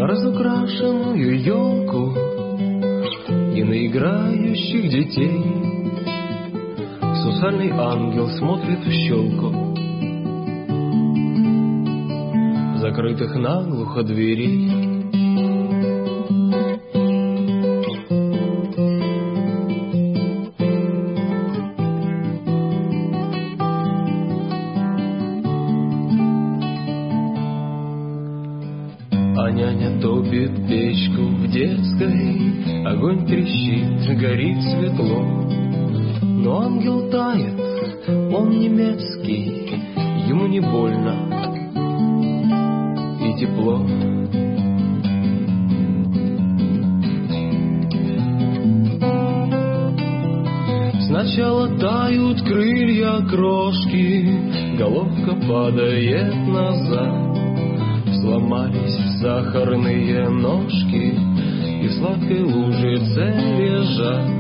разукрашенную елку и на играющих детей. Сусальный ангел смотрит в щелку закрытых наглухо дверей. А няня топит печку в детской, огонь трещит, горит светло. Но ангел тает, он немецкий, ему не больно и тепло. Сначала тают крылья крошки, головка падает назад. Сломались сахарные ножки и в сладкой лужице лежат.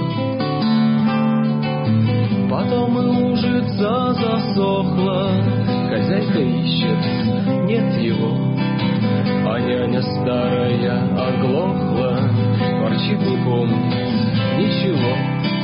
Потом и лужица засохла, хозяйка ищет, нет его, а няня старая оглохла, ворчит, не помнит ничего.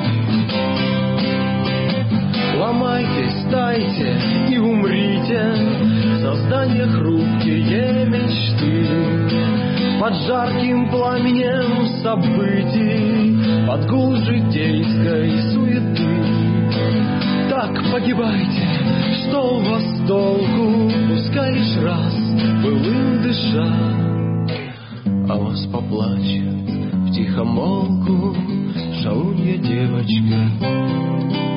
Ломайтесь, тайте и умрите, создания хрупкие мечты, под жарким пламенем событий, под гул житейской суеты. Так погибайте, что у вас толку, пускай лишь раз былым дыша, а вас поплачет втихомолку шалунья девочка.